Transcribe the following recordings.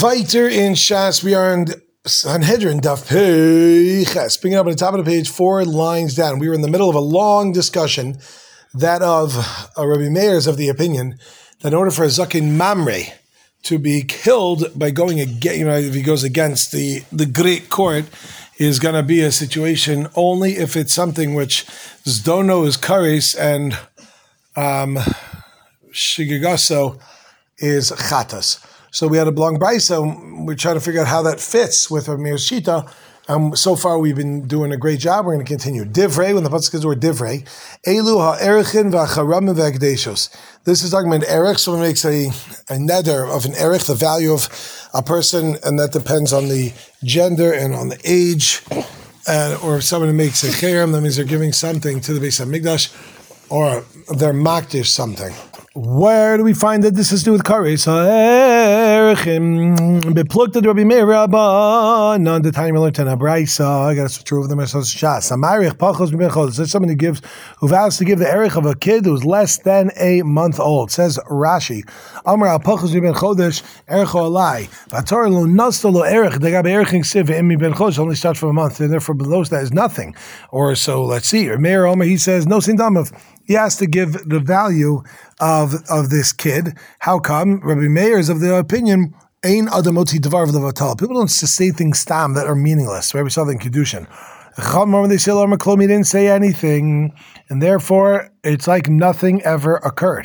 Weiter in Shas, we are in Sanhedrin, Daf Peiches. Picking up at the top of the page, 4 lines down. We were in the middle of a long discussion, that of Rabbi Meir's of the opinion that in order for a Zakin Mamre to be killed by going against, if he goes against the great court, is going to be a situation only if it's something which Zdono is Kares and Shigigaso is Chatas. So we had a long brisa. We're trying to figure out how that fits with our Meir Shita. So far, we've been doing a great job. We're going to continue. Divrei, when the pasuk is the word divrei, elu ha'erechin v'charamim v'akdeshos. This is talking about erech. Someone makes a neder of an erech, the value of a person, and that depends on the gender and on the age. Or if someone makes a cherem, that means they're giving something to the Beis Hamikdash, or they're makdish something. Where do we find that this has to do with kares? Bepluked at Rabbi Meir Rabba. None the time we learned in a brisa. I got to switch over them. Shas. Amarich pachos b'mechol. There's somebody who vows to give the erech of a kid who's less than a month old. Says Rashi. Amar al pachos b'ben chodesh erecho alai. Vator lo nasta lo erech. They got erech in siv emi ben chodesh only starts from a month, and therefore below that is nothing. Or so. Let's see. Meir Omer, he says no sindamav. He has to give the value of this kid. How come? Rabbi Meir is of the opinion, Ein adamoti devar v'levatal. People don't say things stam that are meaningless. Right? We saw that in Kiddushin. When they say he didn't say anything, and therefore it's like nothing ever occurred.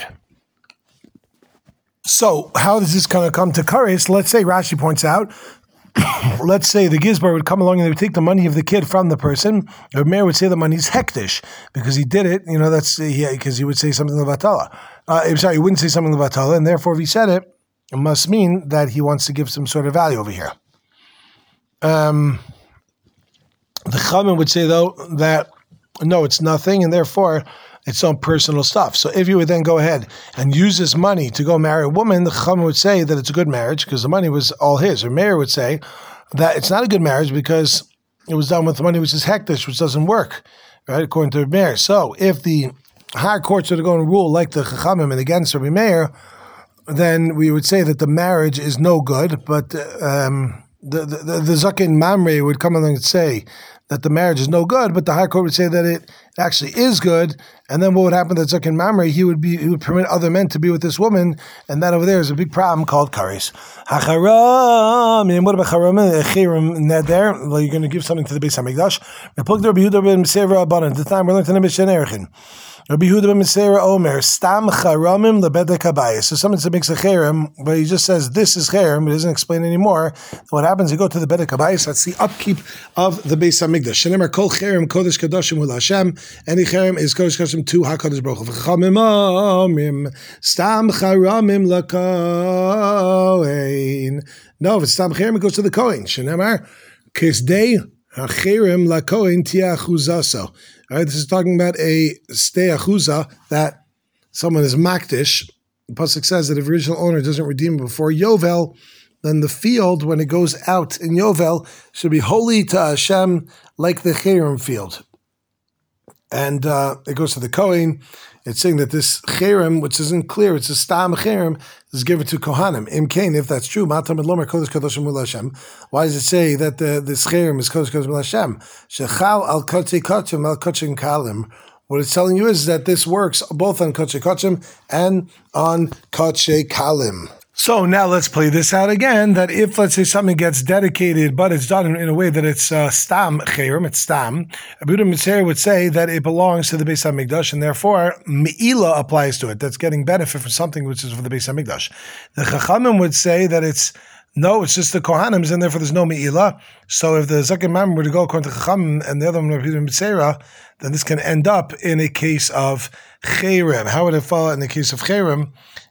So how does this kind of come to kares? Let's say Rashi points out, let's say the Gizbar would come along and they would take the money of the kid from the person. The mayor would say the money's hektish because he did it. Because he would say something levatala. He wouldn't say something levatala, and therefore, if he said it, it must mean that he wants to give some sort of value over here. The Chachamim would say though that no, it's nothing, and therefore it's some personal stuff. So if you would then go ahead and use this money to go marry a woman, the Chachamim would say that it's a good marriage because the money was all his. Or Meir would say that it's not a good marriage because it was done with the money which is hektish, which doesn't work, right? According to Meir. So if the higher courts are to go and rule like the Chachamim and against Rabbi Meir, then we would say that the marriage is no good. But the Zakin Mamre would come along and say that the marriage is no good, but the high court would say that it actually is good. And then what would happen to Zakin Mamre? He would permit other men to be with this woman, and that over there is a big problem called kares. Hacharam. What about charam? Neder. Well, you're going to give something to the Beis Hamikdash. The time we're learning to the Mishnah Erechin. Rabbi Yehuda ben Meseira Omer, Stam Charamim lebedek habayis. So someone makes a cherem, but he just says this is cherem, but he doesn't explain anymore. What happens? You go to the bedek habayis. That's the upkeep of the Beis Hamikdash. Shenemar kol cherem kodesh kadoshim ul Hashem. Any cherem is kodesh kadoshim to Hakadosh Baruch Hu. V'chachamim omrim Stam Charamim lakohen. No, if it's Stam cherem, it goes to the kohen. Shenemar kisdei hacherem lakohen tiachuzaso. All right, this is talking about a stei achuza that someone is makdish. The pasuk says that if the original owner doesn't redeem it before Yovel, then the field, when it goes out in Yovel, should be holy to Hashem like the cherem field. And it goes to the Kohen. It's saying that this cherem, which isn't clear, it's a stam cherem, is given to Kohanim. Imkain, if that's true, Matam Lomer Kodesh Kadoshim Ul Hashem. Why does it say that this cherem is Kodesh Kadoshim Ul Hashem? Shechal al Kotze Kotchim al Kotchim Kalim. What it's telling you is that this works both on Kotche Kotchim and on Kotche Kalim. So now let's play this out again, that if, let's say, something gets dedicated, but it's done in a way that it's stam cherem, it's stam, Rabbi Yehuda ben Meseira would say that it belongs to the Beis Hamikdash, and therefore, me'ila applies to it. That's getting benefit from something which is for the Beis Hamikdash. The Chachamim would say that it's just the Kohanim, and therefore there's no me'ila. So if the Zakin Mamre were to go according to Chachamim, and the other one, Rabbi Yehuda ben Meseira, then this can end up in a case of cherem. How would it fall in the case of cherem?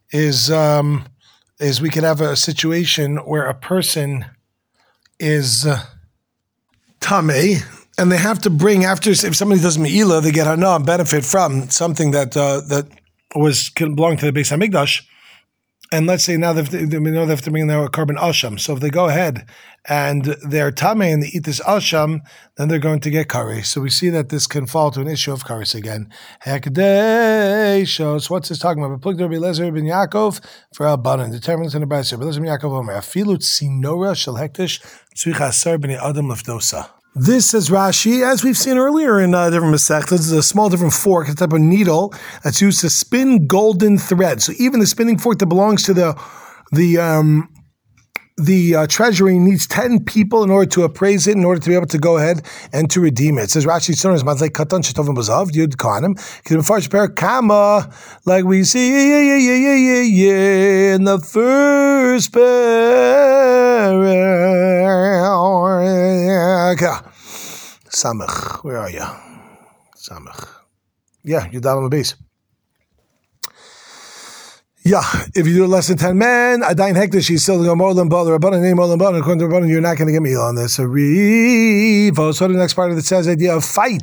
Is we could have a situation where a person is tamei, and they have to bring after, if somebody does me'ila, they get hana, benefit from something that belonged to the Beis Hamikdash, And let's say now we know they have to bring in their carbon asham. So if they go ahead and they're tamei and they eat this asham, then they're going to get kares. So we see that this can fall to an issue of kares again. Hekdei shows what's this talking about? Plug Rabbi Eliezer ben Yaakov for Abanan. Determines in the Brayser. Rabbi Eliezer ben Yaakov Omer afilu tzinora shel hektish tzrich asar b'nei adam lefdosa. This, says Rashi, as we've seen earlier in different Masechtas, is a small different fork, a type of needle that's used to spin golden thread. So even the spinning fork that belongs to the treasury needs 10 people in order to appraise it, in order to be able to go ahead and to redeem it. It says Rashi, Yud Kanim, Kama, like we see in the first parak. Samach, where are you? Samach. Yeah, you're down on the base. Yeah, if you do less than 10 men, Adain Hektish, she's still going to go Molam Bala, Rabbanan, name Molam Bala, according to Rabbanan, you're not going to get me on this. So the next part of it says the idea of fight.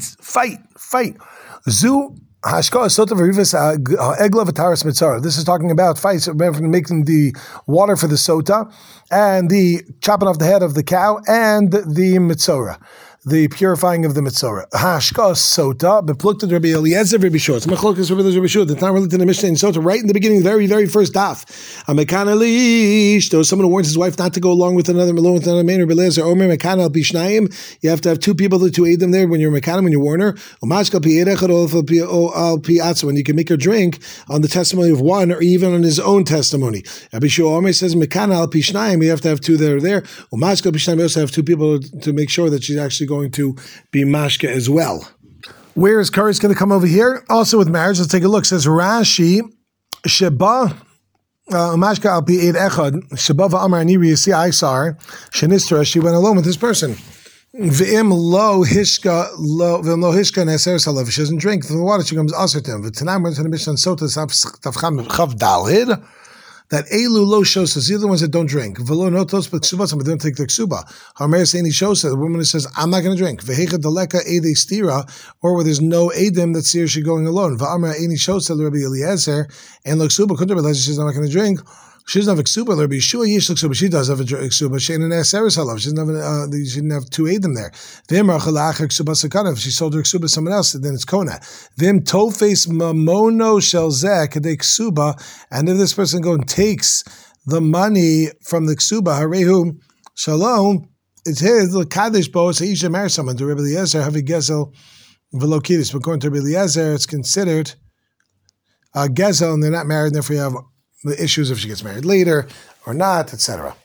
Zu Hashka Sota Varivas Egla Vataras Mitzara. This is talking about fights, making the water for the sota, and the chopping off the head of the cow, and the Mitzora, the purifying of the Mitzora. Hashka Sota, bepluked Rabbi Eliezer, Rabbi Shua. It's Machlokas Rabbi Eliezer, Rabbi Shua. That's not related to the Mishnah in Sota, right in the beginning, very, very first daf. Amekana Lish, there was someone who warns his wife not to go along with another man, Rabbi Eliezer, Omer Mekana Bishnayim. You have to have two people to aid them there when you're Mekana, when you warn her. Umashka Pi'erechad Al Pi'atza, when you can make her drink on the testimony of one or even on his own testimony. Rabbi Shua Omer says Mekana Al Pishnayim, you have to have two that are there. Umashka Bishnayim, you also have two people to make sure that she's actually going to be mashka as well. Where is kares going to come over here? Also with marriage, let's take a look. It says Rashi, Sheba mashka al pi eid echad, Sheba va'amar ani riyasi aisar, shenistra, she went alone with this person. V'im lo hishka neser salav, she doesn't drink from the water, she comes aser to him. V'tanam went to the Mishnah Sota tavcham chav dalid, that Elu lo shows us, these are the ones that don't drink. Velo notos but ksubas, but don't take the ksuba. Harmeir saying he shows us, the woman who says, I'm not going to drink. Vehecha deleka ede stira, or where there's no edem that sees she going alone. Va'amra eni shows us, Rabbi Eliezer, and lo ksuba, couldn't realize she says, I'm not going to drink. She doesn't have a ksuba, Rabbi Yeshua yesh ksuba. She does have a ksuba. She ain't an aseres halav. She didn't have two edem there. Vim rachalacher ksuba sakana. If she sold her ksuba to someone else, then it's kona. Vim tofes mamono shelzeh kadei ksuba. And if this person goes and takes the money from the ksuba, harehu shalom, it's his. The kaddish bo. So he should marry someone. To Rabbi Eliezer have a gezel velokidis. But according to Rabbi Eliezer, it's considered a gezel, and they're not married. And therefore, you have the issues if she gets married later or not, etc.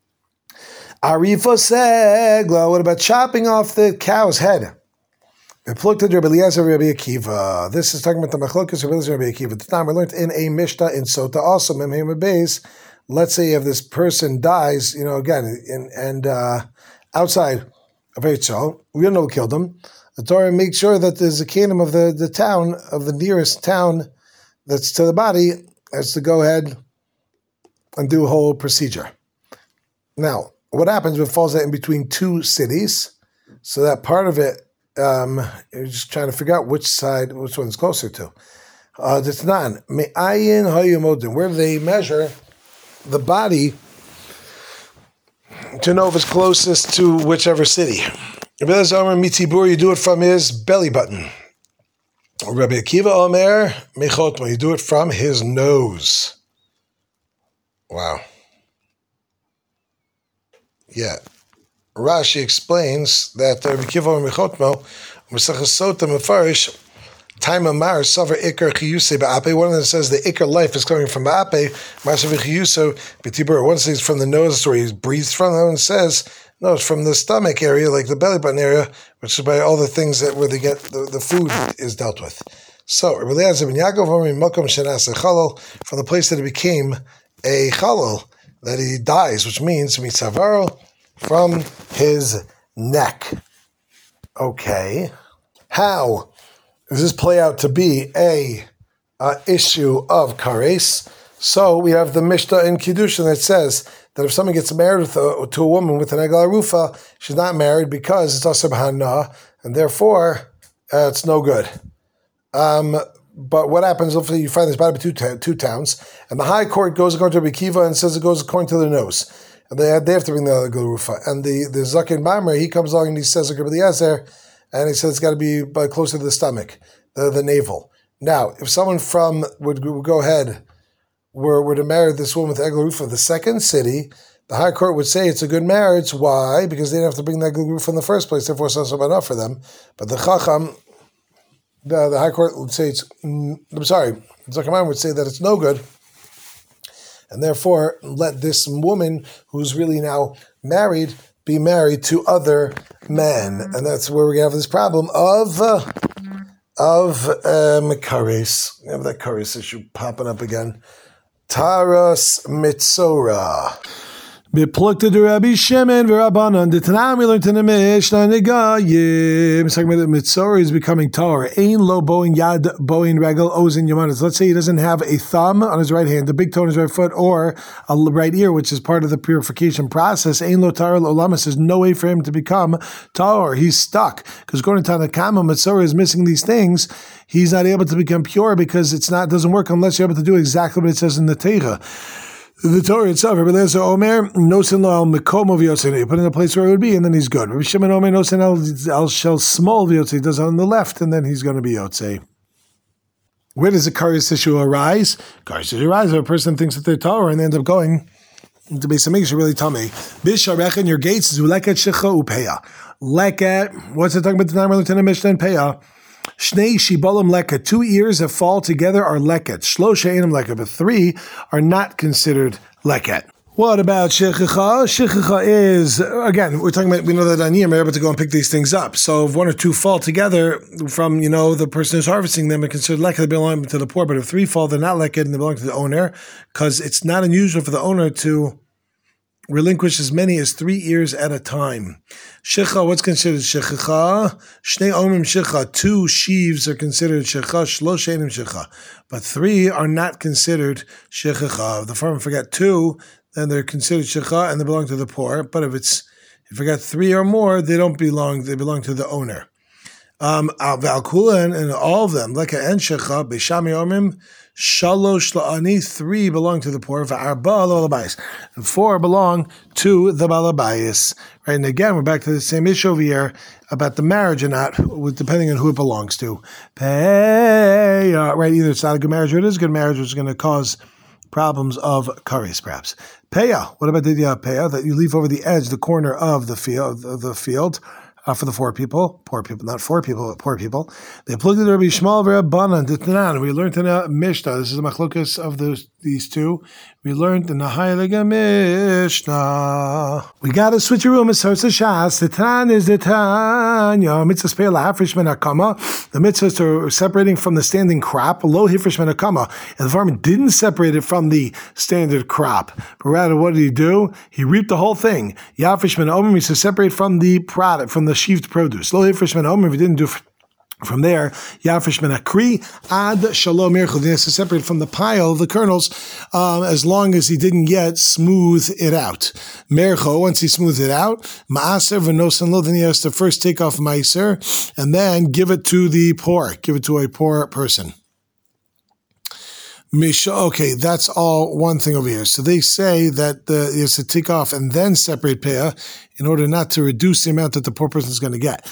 Arifa segla. What about chopping off the cow's head? Replucked Rabbi Eliezer, Rabbi Akiva. This is talking about the machlokas of Rabbi Eliezer, Rabbi Akiva. The time we learned in a Mishnah in Sota, also Memhem Beis. Let's say if this person dies, again, and outside of Eitzal, we don't know who killed him. The Torah makes sure that there's a kingdom of the town, of the nearest town that's to the body, has to go ahead and do a whole procedure. Now, what happens if it falls in between two cities? So that part of it, you're just trying to figure out which one is closer to. Ditnan, me'ayin hayumodin, where do they measure the body to know if it's closest to whichever city? You do it from his belly button. Rabbi Akiva Omer Mechotmo, you do it from his nose. Wow. Yeah. Rashi explains that Rabbi Akiva Omer Mechotmo, Mesachas Sota Mefarish, Time Amar Savar Ikar Chiyuse Ba'ape. One of them says the Ikar life is coming from Ba'ape. Masav Chiyuso B'tibur. One says from the nose, where he breathes from. The other one says no, it's from the stomach area, like the belly button area, which is by all the things where they get the food is dealt with. So, Rabbi Eliezer ben Yaakov from the place that it became a chalal, that he dies, which means mitzavaro, from his neck. Okay, how does this play out to be a issue of kares? So we have the Mishnah in Kiddushin that says that if someone gets married to a woman with an egel arufa, she's not married because it's asar b'hana, and therefore it's no good. But what happens if you find this body between two towns, and the high court goes according to Rabbi Kiva and says it goes according to their nose, and they have to bring the other Gerufa. And the Zakin Mamre, he comes along and he says, Rabbi Eliezer, and he says it's got to be closer to the stomach, the navel. Now, if someone would go ahead, were to marry this woman with Egel Rufa, the second city, the high court would say it's a good marriage. Why? Because they didn't have to bring the Egel Rufa in the first place, therefore it's not enough for them. But the Chacham, the high court would say the Zakamam would say that it's no good, and therefore let this woman who's really now married be married to other men, and that's where we're gonna have this problem of kares. We have that kares issue popping up again. Taras Mitzora. Beplukta de Rabbi Shimon v'Rabbanan. The Tanam we learned in the Mishnah Negayim. It's talking about the Mitzora is becoming Torah. Ein lo boin yad boin regel ozin yamanis. Let's say he doesn't have a thumb on his right hand, the big toe on his right foot, or a right ear, which is part of the purification process. Ein lo Torah l'olamas. There's no way for him to become Torah. He's stuck because according to Tanakama, Mitzora is missing these things. He's not able to become pure because doesn't work unless you're able to do exactly what it says in the Teira. The Torah itself, Rabbi Eliezer Omer, nosin lo al mekomo v'yotzei. You put in the place where it would be, and then he's good. Rabbi Shimon Omer, nosin al shel small v'yotzei. He does it on the left, and then he's going to be yotzei. Where does the kares issue arise? Kares issue arises if a person thinks that they're Torah and they end up going to be something really tummy. Bisharech in your gates, zuleket shecha upeya. Leket, what's it talking about? The name of the Mishnah and peya. Shnei shibalim leket, 2 ears that fall together are leket. Shlosha einam leket, but 3 are not considered leket. What about shechicha? Shechicha is, again, we're talking about, we know that aniyim are able to go and pick these things up. So if 1 or 2 fall together from, the person who's harvesting them, they're considered leket, they belong to the poor. But if 3 fall, they're not leket and they belong to the owner, because it's not unusual for the owner to relinquish as many as 3 ears at a time. Shecha, what's considered shechicha? Shnei omim shecha, 2 sheaves are considered shecha, shlosh einim shecha, but 3 are not considered shechicha. If the farmer forgot 2, then they're considered shecha and they belong to the poor. But if you got 3 or more, they belong to the owner. Valkula and all of them, leka and shecha, b'shami omim, shalosh la'ani, 3 belong to the poor, v'arba l'balabais, and 4 belong to the balabais. Right, and again, we're back to the same issue over here about the marriage or not, depending on who it belongs to. Right, either it's not a good marriage or it is a good marriage, which is going to cause problems of kares, perhaps. Peya, what about the peya that you leave over the edge, the corner of the field, for the poor people, not 4 people, but poor people. They plugged in Rabbi Shmuel v'Rabbanan D'Tanan. We learned in the Mishnah. This is the machlokas of these two. We learned in the Heilige Mishnah. We got to switch your room. It's Shas. The Tan is the Tanya. Mitzvah spare lahafresh min hakama. The mitzvah is to separating from the standing crop. Lo hifresh min hakama. And the farmer didn't separate it from the standard crop, but rather what did he do? He reaped the whole thing. Yafresh min omim is to separate from the product, from the sheaved produce. Lo hifresh min omim. If he didn't do from there, Yafresh min akri ad shalom mirchud. He has to separate from the pile of the kernels as long as he didn't yet smooth it out. Mercho, once he smooths it out, maaser v'nosan lo, then he has to first take off meiser and then give it to the poor, give it to a poor person. Okay, that's all one thing over here. So they say that he has to take off and then separate peah in order not to reduce the amount that the poor person is going to get.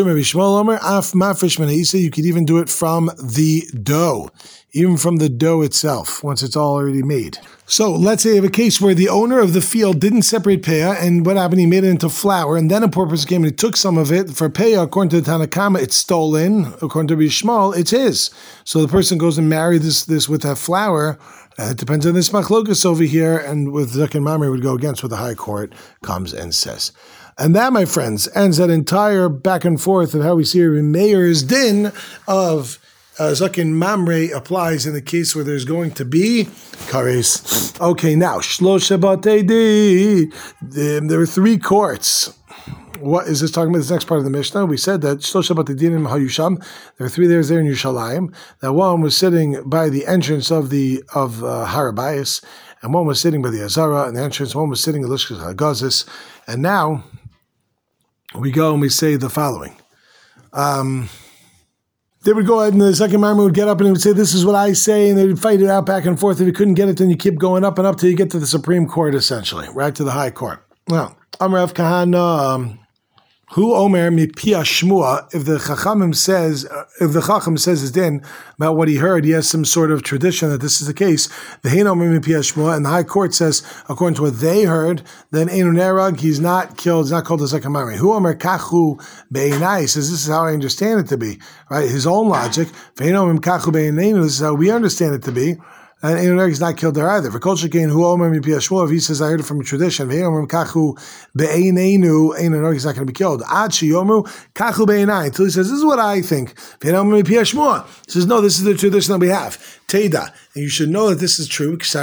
You could even do it from the dough, even from the dough itself, once it's already made. So let's say you have a case where the owner of the field didn't separate peah, and what happened? He made it into flour, and then a poor person came and he took some of it. For peah, according to the Tanakama, it's stolen. According to Rabbi Shmuel, it's his. So the person goes and marries this with that flour. It depends on this machlokas over here, and with Zaken Mamre would go against what the High Court comes and says. And that, my friends, ends that entire back and forth of how we see Rabbi Meir's din of Zaken Mamre applies in the case where there's going to be kares. Okay, now, Shlosha Batei Din. There are 3 courts. What is this talking about? This next part of the Mishnah. We said that Shlosha Batei Dinim Hayusham. There are 3 there in Yerushalayim. That one was sitting by the entrance of Har Habayis, and one was sitting by the Azara and the entrance. One was sitting at Lishkas Hagazis. And now we go and we say the following. they would go ahead and the second Maimon would get up and he would say, this is what I say, and they would fight it out back and forth. If you couldn't get it, then you keep going up and up till you get to the Supreme Court, essentially, right to the High Court. Now, Amar Rav Kahana, who Omer mipia shmua, if the Chacham says his din about what he heard, he has some sort of tradition that this is the case. The Hein Omer mipia shmua, and the High Court says, according to what they heard, then Einu Nerag, he's not killed, he's not called a second Mari. Who Omer kachu be'enai, says this is how I understand it to be, right? His own logic. Hein Omer kachu be'eneinu, this is how we understand it to be. And Einu Nerag is not killed there either. For Kol Shekain, who Omer mipia shmua, if he says I heard it from a tradition, Hein Omer kachu be'eneinu, Einu Nerag is not going to be killed. Ad sheyomu kachu be'enai, until he says this is what I think. Hein Omer mipia shmua, he says no, this is the tradition that we have. Teda, and you should know that this is true because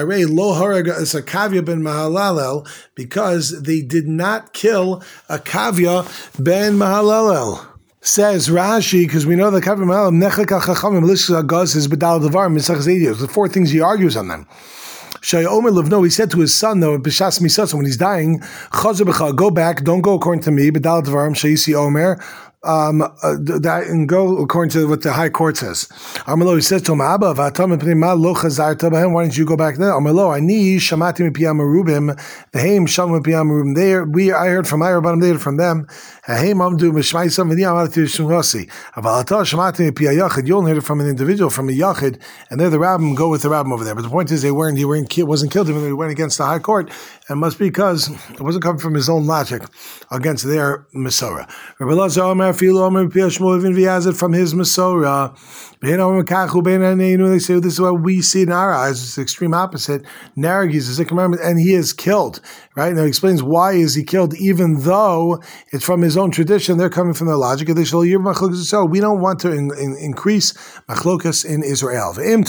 they did not kill a Kavya ben Mahalalel. Says Rashi, because we know that Kavya Mahalalel nechek al-chachamim l'shis agaz is bedal devar misach zedios. The four things he argues on them. Shai Omer Levno, he said to his son though, b'shas misasa, when he's dying, chazer b'cha, go back, don't go according to me, bedal devarim shayisi Omer. And go according to what the High Court says. Amalo, he says to him, Abba, why don't you go back there? Amalo, I need shamati mipiyam merubim, the haim sham mipiyam merubim. I heard from my rabbanim, they heard from them. Haim amdu mishmaisam v'ni amati shmasi. Avalata shamati mipiyayachid. You only heard it from an individual, from a yachid, and they're the rabbim. Go with the rabbim over there. But the point is, he wasn't killed, even though he went against the High Court, and must be because it wasn't coming from his own logic against their Masorah. Rabbi Elazar Omer, even if he has it from his Masorah, they say this is what we see in our eyes. It's the extreme opposite. Narag is a commandment, and he is killed. Right now, he explains why is he killed, even though it's from his own tradition. They're coming from their logic. We don't want to increase machlokas in Israel. If you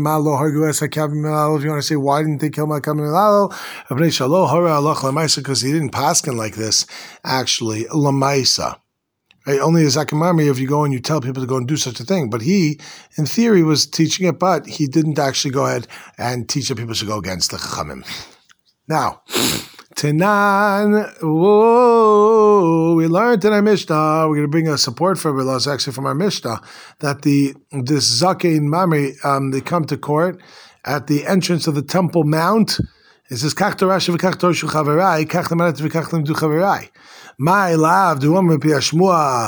want to say why didn't they kill Malkam? Because he didn't paskin like this. Actually, lamaisa. Right? Only as Akamami if you go and you tell people to go and do such a thing. But he, in theory, was teaching it, but he didn't actually go ahead and teach that people should go against the Chachamim. Now, Tanan, we learned in our Mishnah, we're going to bring a support for Bilas, actually from our Mishnah, that this Zakeh and Mamre, they come to court at the entrance of the Temple Mount. It says, Kach Torasha v'kach Torshu Chaverai, Kach Tamarat v'kach Limdu Chaverai. My love, isn't it so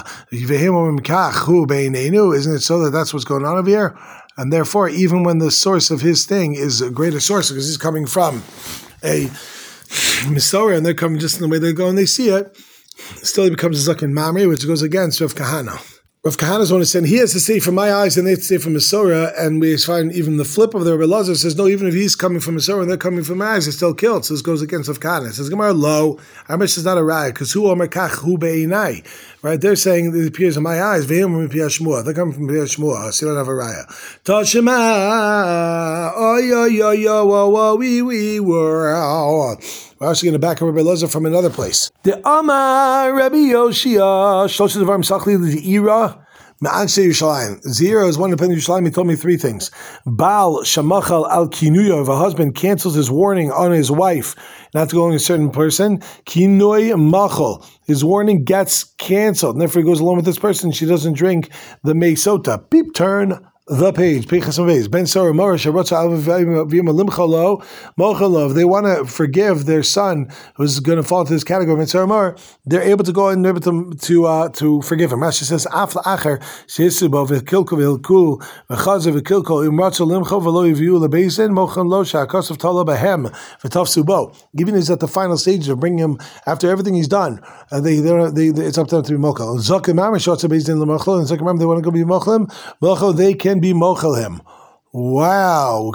that that's what's going on over here? And therefore, even when the source of his thing is a greater source, because he's coming from a Masorah, and they're coming just in the way they go and they see it, still he becomes a Zaken Mamre, which goes against Rav Kahana. Rav Kahana's one is saying he has to say from my eyes and they have to say from Masorah, and we find even the flip of the Rabbi Elazar says no, even if he's coming from Masorah and they're coming from my eyes, they're still killed. So this goes against Rav Kahana. It says Gemara lo, our Mishnah is not a riot because who omer kach hu be'inai, right? They're saying it appears in my eyes. They're coming from Piyah Shmua, so you don't have a riot. Tashema, oh yo, we were. We're actually going to back up Rabbi Elazar from another place. The Amar Rabbi Yoshia Shlosh Devarim Sachli L'Ira Ma'anshe Yerushalayim. Zira is one independent Yerushalayim. He told me three things. Baal Shamachal Al Kinuyo. If a husband cancels his warning on his wife not to go in a certain person, Kinoi Machal. His warning gets canceled. And therefore he goes along with this person. She doesn't drink the Meisota. Beep turn. The page, Ben Sarah Morish, they want to forgive their son who's going to fall into this category. Ben Sarah Mor, they're able to go and they're able to forgive him. Rashi says, Afla Acher, Shesibo, Vilkilko, Vilku, Vachaza, Vilkilko, Imratza Limcho, Velo Yivu, Lebesin, Mochan Losha, Kosov Tala Bahem, Vitov Subo. Even he's at the final stage of bringing him after everything he's done. It's up to them to be Mochel. Zakim Mamish, Shotza Bezin Lamachel, and Zakim they want to go be Mochel. Mochel, they can be mochel him. Wow.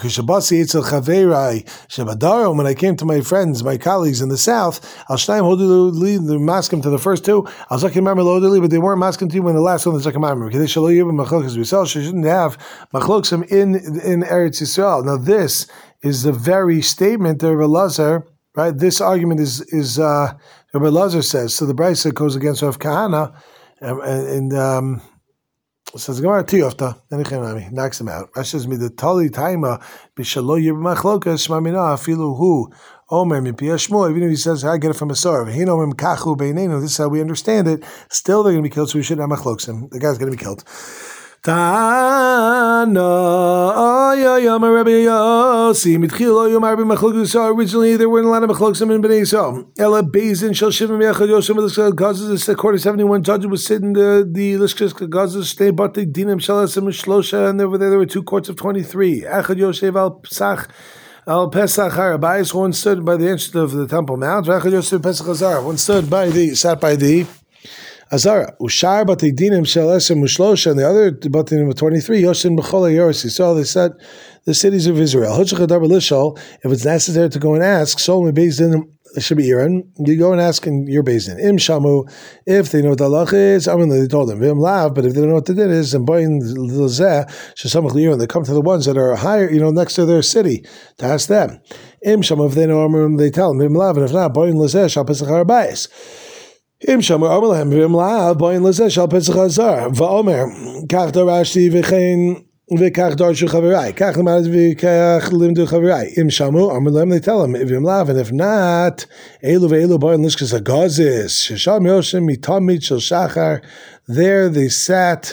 When I came to my friends, my colleagues in the south, the maskim to the first two, but they weren't maskim to you when the last one was zakim. Because we shouldn't have machloksim in Eretz Yisrael. Now this is the very statement that Rabbi Elazar, right? This argument is Rabbi Elazar says. So the Brisa goes against Rav Kahana, and says Gemara Tiyofta, knocks him out. Rashi says, "Mi the tali taima b'shalo yib machlokas shmamina afilu hu omer mipiyah shmua." Even if he says, "I get it from a sor," this is how we understand it. Still, they're going to be killed, so we shouldn't have machloksim. The guy's going to be killed. Tana, Yama Rabbi Yossi, Mitchilo Yom Arbi Machlokes. Originally, there weren't a lot of Machlokes in Bnei Yisrael. Ella Bezin Shel Shivim Yachad Yosef L'Lishkas Gazas. The court of 71 judges was sitting the Lishkas Gazas. Stay but the Dinim Shalasim Shlosha, and over there were two courts of 23. Echad Yosef Al Pesach. Al Pesach Harabais. One stood by the entrance of the Temple Mount. Echad Yosef Pesach Hazar. One sat by the Azara, Ushar Batei Dinim Shel Esem Ushlosha, and the other Batei Dinim of 23, Yoshin B'chol HaYorsi. So they said the cities of Israel. If it's necessary to go and ask, Solomon Beis Din should be Iran. You go and ask in your Beis Din. Im Shamu, if they know what the halach is, I mean, they told them. Vim Lav, but if they don't know what the din is, and Bain Lezeh, Shesamach Liran, they come to the ones that are higher, next to their city, to ask them. Im Shamu, if they know, they tell them. Vim Lav, and if not, Bain Lezeh, Shal Pesach Harabais. Im Shamu Amalem Vim Lav Boyin Lezeh Shal Pesach Hazar Va'omer Kach Darashti V'chein V'kach Darshu Chavirai Kach Lemad V'kach Limdu Chavirai Im Shamu Amalem, they tell him Vim Lav, and if not Elu Ve'elu Boyin Lishkas Hagazis Shesham Yoshim Mitamit Shel Shachar. There they sat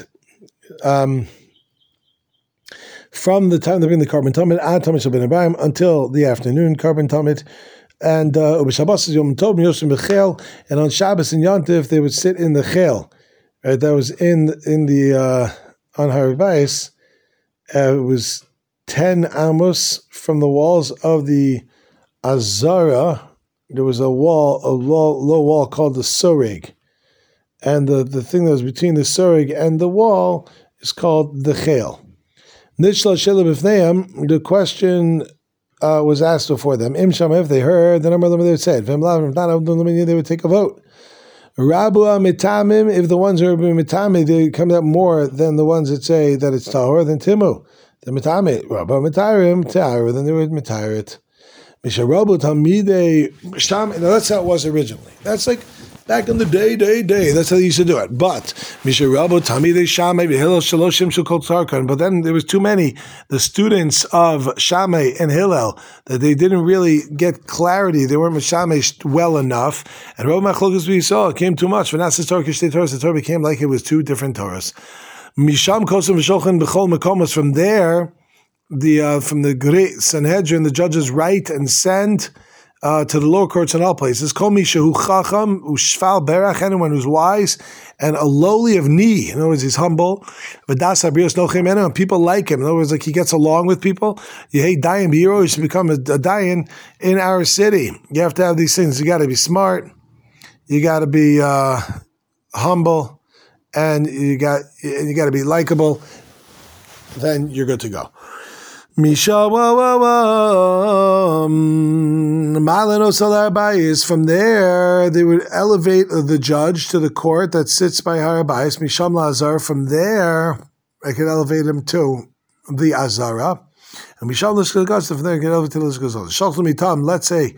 from the time they bring the carbon tamid ad tamid shel ben Abraham until the afternoon carbon tamid. And Shabbos Yom Tov Yoshim B'Chel, and on Shabbos and Yontif they would sit in the Chel. Right, that was in the on Harabais. It was 10 amos from the walls of the Azara. There was a low wall called the Soreg, and the thing that was between the Soreg and the wall is called the Chel. Nishla Shela B'Fneim. The question was asked before them. Im Shama, if they heard, the number of them they would say, Vim Lav, if not, they would take a vote. Rabu Mitamim, if the ones who are Mitami, they come up more than the ones that say that it's Tahor, then Timu. The Mitami, Rabu Mitarim, Tahor, then they would Mitar it. Misharabu Tamide Sham. Now that's how it was originally. That's like back in the day. That's how they used to do it. But Misharabu Tamide Sham, maybe Hillel Shaloshim Shukol Tzarkan. But then there was too many, the students of Shammai and Hillel, that they didn't really get clarity. They weren't Shammai well enough. And Rob Machlokas we saw it came too much. Vanasas Torah Kishtei Torah, the Torah became like it was two different Torahs. Misham Kosim V'Shochan B'Chol Mekomos. From there, from the great Sanhedrin, the judges write and send to the lower courts in all places. Kol mi shehu chacham u'shval berach, anyone who's wise and a lowly of knee. In other words, he's humble. V'das habrios nochem enu, and people like him. In other words, like he gets along with people. You hate dayan b'yiro, you should become a dayan in our city. You have to have these things. You got to be smart. You got to be humble, and you got to be likable. Then you're good to go. Misha Malano Salar. From there, they would elevate the judge to the court that sits by Harabais. Misham Lazar. From there, I could elevate him to the Azara. And Misham Lishkas. From there, I could elevate to the Lishkas. Shalchim Mitam. Let's say,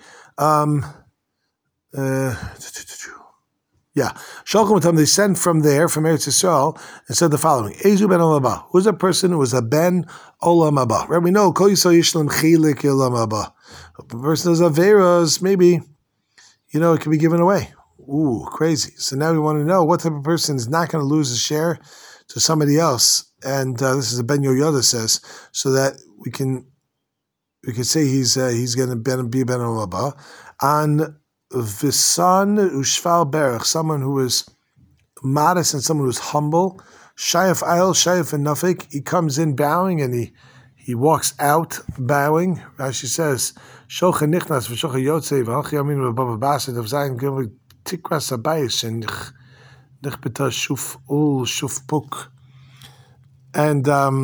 they sent from there, from Eretz Yisrael, and said the following: Ezu ben Olam Haba. Who's a person who was a ben Olam Haba? Right? We know Kol Yisrael Yishlam Chilik Olam Haba. If a person has averos, maybe it can be given away. Ooh, crazy! So now we want to know what type of person is not going to lose his share to somebody else, and this is a Ben Yoyoda says, so that we can say he's going to be ben Olam Haba on Visan Ushval Berach, someone who is modest and someone who is humble. Shayef Ayel, Shayef and Nafik, he comes in bowing and he walks out bowing. Rashi says, Shocha Nichnas, V'shocha Yotzei, V'halchi Yamin V'bava Basid, of Zayin, Gimel Tikras Abayis, and Nichbeta Shuf Ul Shuf Puk. And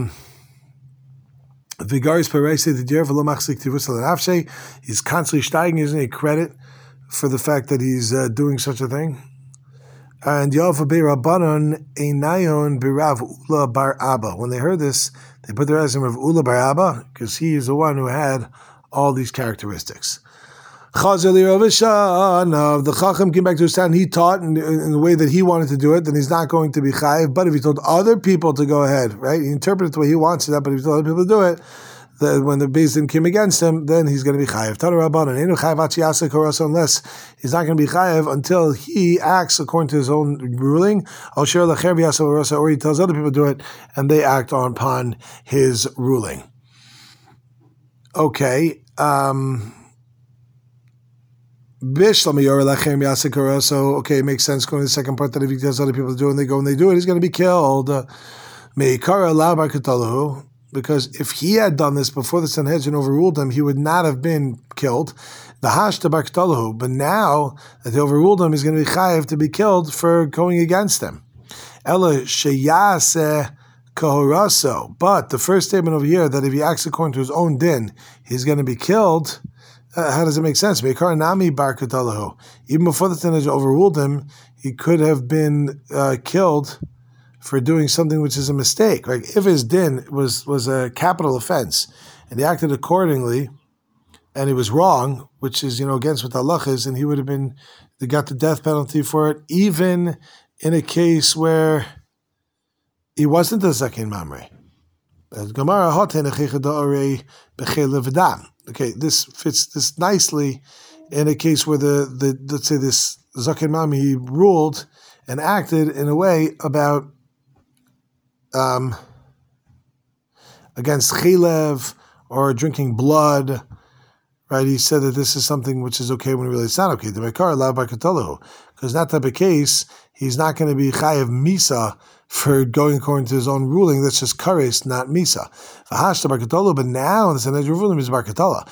Vigaris Parese, the Jer V'lo Machzik Tivusal and Afshe, he's constantly steiging, isn't he, credit for the fact that he's doing such a thing. And Yalva Be Rabbanon Einayon Birav Ula Bar Abba. When they heard this, they put their eyes on Rav Ula Bar Abba, because he is the one who had all these characteristics. Chazali Rav Ishan, the Chacham came back to his town, he taught in the way that he wanted to do it, then he's not going to be chayiv. But if he told other people to go ahead, right, he interpreted the way he wants it, but if he told other people to do it, when the Beis Din came against him, then he's going to be chayiv. Tana Rabbanan, enu chayiv achi koroso, unless he's not going to be chayiv until he acts according to his own ruling. Or he tells other people to do it, and they act upon his ruling. Okay. So okay, it makes sense going to the second part that if he tells other people to do it and they go and they do it, he's going to be killed. Because if he had done this before the Sanhedrin overruled him, he would not have been killed. But now that they overruled him, he's going to be chayiv to be killed for going against them. But the first statement over here, that if he acts according to his own din, he's going to be killed. How does it make sense? Even before the Sanhedrin overruled him, he could have been killed for doing something which is a mistake. Like if his din was a capital offense and he acted accordingly, and he was wrong, which is against what the halach is, and he would have got the death penalty for it, even in a case where he wasn't a zaken mamre. Okay, this fits this nicely in a case where the let's say this zaken mamre, he ruled and acted in a way about against chilev or drinking blood, right? He said that this is something which is okay when really it's not okay. Because in that type of case, he's not going to be chayev misa for going according to his own ruling. That's just kares, not misa. But now the Sanhedrin ruling is barkatala.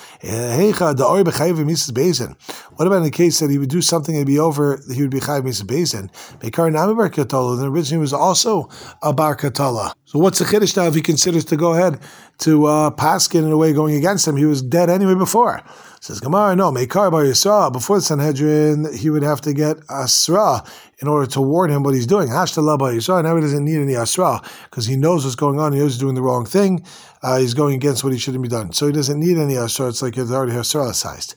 What about in the case that he would do something and be over, he would be chayev misa bezin? Then originally he was also a barkatala. So what's the chiddush now if he considers to go ahead to paskin in a way going against him? He was dead anyway before. Says Gemara, no, Meikar bar Yisra. Before the Sanhedrin, he would have to get asra in order to warn him what he's doing. Hashtalah bar Yisra. Now he doesn't need any asra because he knows what's going on. He knows he's doing the wrong thing. He's going against what he shouldn't be done. So he doesn't need any asra. It's like it's already asra-sized.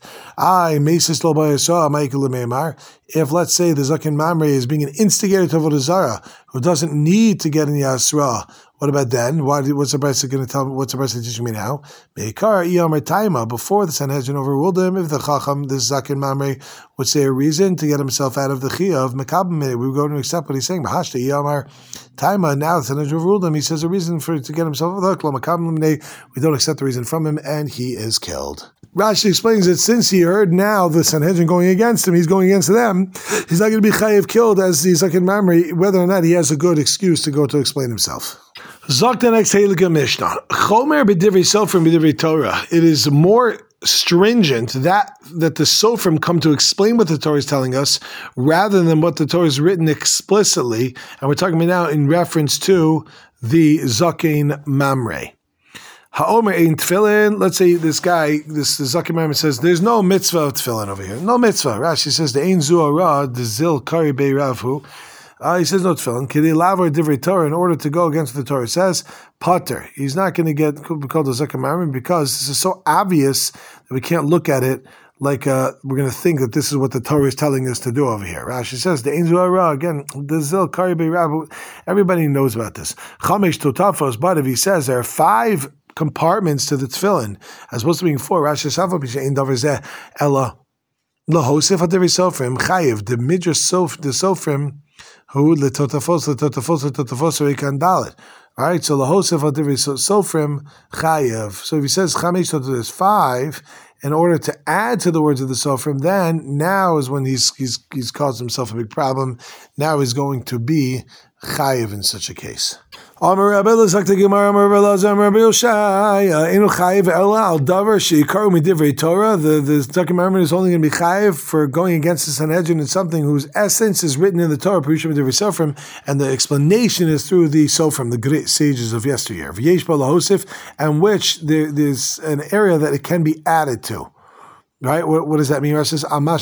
If, let's say, the Zaken Mamre is being an instigator to Avodah Zarah, who doesn't need to get any asra, what about then? What's the Brisa going to tell me? What's the Brisa teaching me now? Before the Sanhedrin overruled him, if the Chacham, this Zaken Mamre, would say a reason to get himself out of the Chiyah of Mekabim, we would go to accept what he's saying. Now the Sanhedrin overruled him. He says a reason to get himself out of the Chiyah. We don't accept the reason from him, and he is killed. Rashi explains that since he heard now the Sanhedrin going against him, he's going against them, he's not going to be chayiv killed as the Zaken Mamre, whether or not he has a good excuse to go to explain himself. Zok the next Heilige Mishnah. Chomer b'divrei Sofrim b'divrei Torah. It is more stringent that the Sofrim come to explain what the Torah is telling us rather than what the Torah is written explicitly. And we're talking about now in reference to the Zaken Mamre. Ha'omer ein tefillin. Let's say this guy, this Zaken Mamre says, there's no mitzvah of tefillin over here. No mitzvah. Rashi says, the ein zu ara, the zil kari bei ravhu. He says no tefillin. K'dei lavar divrei Torah, in order to go against what the Torah says, pater. He's not going to get called a Zaken Mamre because this is so obvious that we can't look at it like we're going to think that this is what the Torah is telling us to do over here. Rashi says the ein zu ara, again, the zil kari bei ravhu. Everybody knows about this. Chamesh totafos, but if he says there are 5 compartments to the tefillin, as opposed to being 4, Rashi Safa Pisha Davar Zeh Ella Lahosef Hadivrei Sofrim Chayiv, the Midrash the Sofrim who Letotafos Reikan Dalet. All right, so Lahosef Hadivrei Sofrim Chayiv. So if he says Chamesh Tot, there's 5, in order to add to the words of the Sofrim, then now is when he's caused himself a big problem. Now he's going to be chayiv in such a case. The Zaken Mamre is only going to be chayiv for going against the Sanhedrin in something whose essence is written in the Torah, and the explanation is through the Sofrim, the great sages of yesteryear, and which there's an area that it can be added to. Right? What does that mean? It says,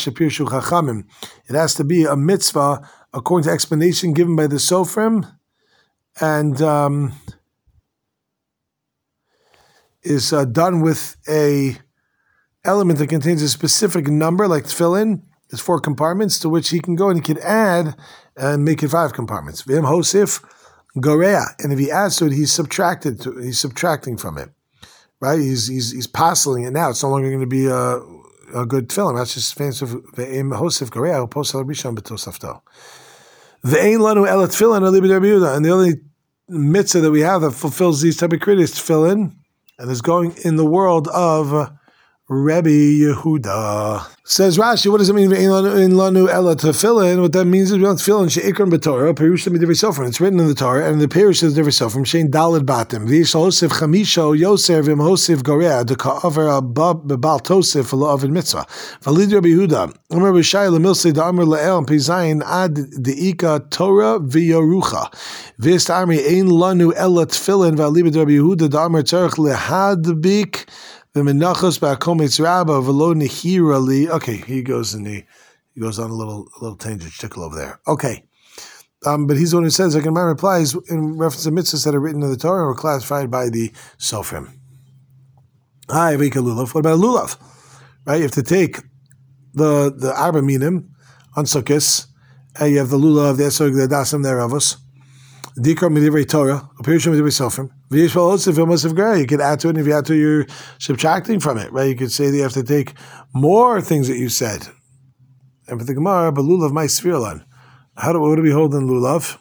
it has to be a mitzvah according to explanation given by the Sofrim, and is done with a element that contains a specific number, like tefillin. There's 4 compartments to which he can go and he can add and make it 5 compartments. V'im hosif gorea, and if he adds to it, he's subtracting from it. right? He's parceling it now. It's no longer going to be a good film. That's just fancy. Hosif Gorea Posel Rishon B'Tosafto. Ve'ein lanu elat tefillin alibid Rabbi Yehuda, and the only mitzvah that we have that fulfills these type of criteria is tefillin, and is going in the world of Rabbi Yehuda. Says Rashi, what does it mean in lanu ela tefillin? What that means is we don't tefillin she'ikron b'Torah, perush l'midivrei sofrim. It's written in the Torah, and the perush is divrei sofrim. Shein daled batim. V'yish hosif chamisho yoser v'im hosif gorea deka'aver b'bal tosif v'lo avid mitzvah. V'lid Rabbi Yehuda. Omer b'shai l'milsei da'amr le'el pizayin ad de'ika Torah v'yorucha. V'yist armi ein lanu ela tefillin v'alibid Rabbi Yehuda da'amr tzarech lehadbik. Okay, he goes on a little tangent, tickle over there. Okay, but he's the one who says, like, my replies in reference to mitzvahs that are written in the Torah were classified by the Sofrim. Hi, Vika Lulav. What about Lulav? Right, you have to take the Arba Minim on Sukkot, and you have the Lulav, the Esrog, the Dasim, the Ravos. Dikar Midivrei Torah, Apirishim Midivrei Sofrim. You could add to it, and if you add to it, you're subtracting from it, right? You could say that you have to take more things that you said. And for the Gemara, but lulav my svirlan. What do we hold in lulav?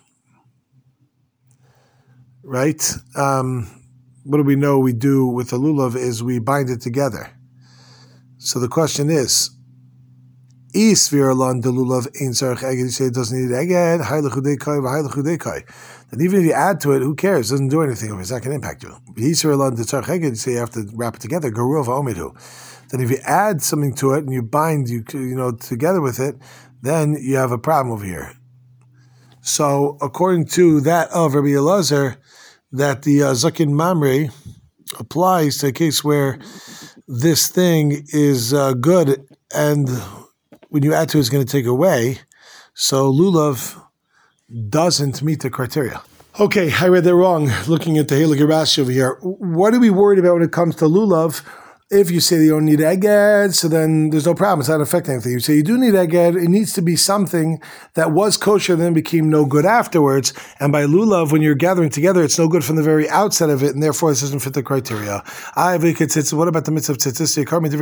Right? What do we know we do with the lulav is we bind it together. So the question is, svirlan de lulav ein tzarech eged. You say it doesn't need eged. Hailechudekai v'hailechudekai. And even if you add to it, who cares? It doesn't do anything. It's not going to impact you. You say you have to wrap it together. Then if you add something to it and you bind together with it, then you have a problem over here. So according to that of Rabbi Elazar, that the Zakin Mamre applies to a case where this thing is good, and when you add to it, it's going to take away. So lulav doesn't meet the criteria. Okay, I read that wrong, looking at the Heilige Rashi over here. What are we worried about when it comes to lulav? If you say you don't need eged, so then there's no problem. It's not affecting anything. You say you do need eged, it needs to be something that was kosher, then became no good afterwards. And by lulav, when you're gathering together, it's no good from the very outset of it, and therefore this doesn't fit the criteria. What about the mitzvah of tzitzis?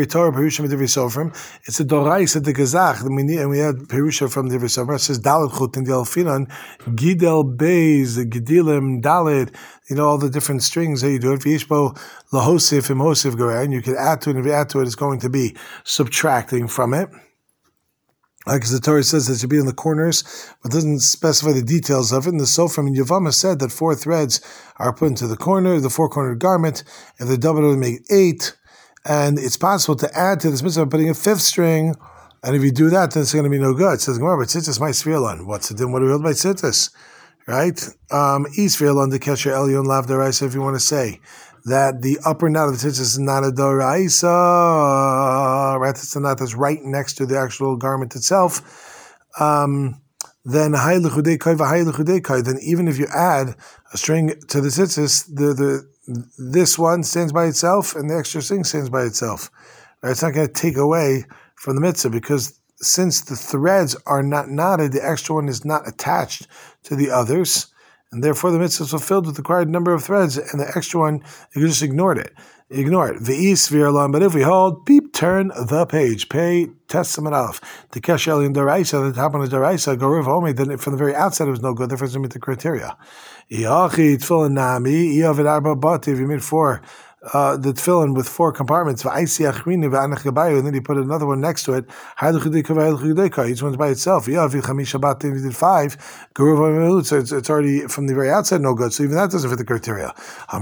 It's a dorais at the gazach, and we had perusha from the divrei sofrim. It says daled chut in the alfinan, gidel beis, gidilim daled. All the different strings that you do it. V'yishbo lahosif imhosif gorein. You can add to it, and if you add to it, it's going to be subtracting from it. Because the Torah says that it should be in the corners, but doesn't specify the details of it. And the Sofrim in Yavama said that 4 threads are put into the corner, the 4-cornered garment. If they're doubled, it'll make 8. And it's possible to add to this mitzvah by putting a 5th string. And if you do that, then it's going to be no good. It says, Gemara, but tzitzis my svirlan. What's it then? What do we hold by tzitzis? Right? Isvirlan the kesher elyon lav deraisa, if you want to say that the upper knot of the tzitzis is not a deraisa, right? It's the knot that's right next to the actual garment itself. Then then even if you add a string to the tzitzis, this one stands by itself, and the extra string stands by itself. Right? It's not going to take away from the mitzvah, because since the threads are not knotted, the extra one is not attached to the others, and therefore the mitzvah is fulfilled with the required number of threads, and the extra one, you just ignore it. Ve'is v'irlan, but if we hold, turn the page, pay Testament Aleph. The Keshel in Daraisa, the top on the Daraisa, go Rav Omi, then from the very outset it was no good, therefore it doesn't meet the criteria. Iachi tefillin nami, iavid arba bati, if you made 4, the tefillin with 4 compartments, and then you put another one next to it. Each one's by itself. If you did 5, so it's already from the very outset no good. So even that doesn't fit the criteria.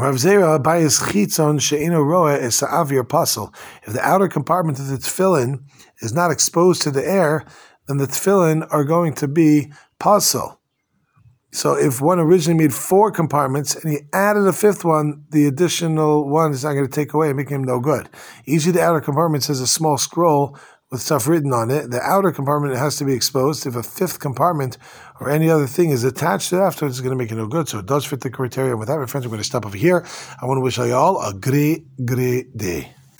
If the outer compartment of the tefillin is not exposed to the air, then the tefillin are going to be pasul. So if one originally made 4 compartments and he added a 5th one, the additional one is not going to take away and make him no good. Usually the outer compartment has a small scroll with stuff written on it. The outer compartment has to be exposed. If a 5th compartment or any other thing is attached to it afterwards, it's going to make it no good. So it does fit the criteria. And with that, my friends, we're going to stop over here. I want to wish you all a great day.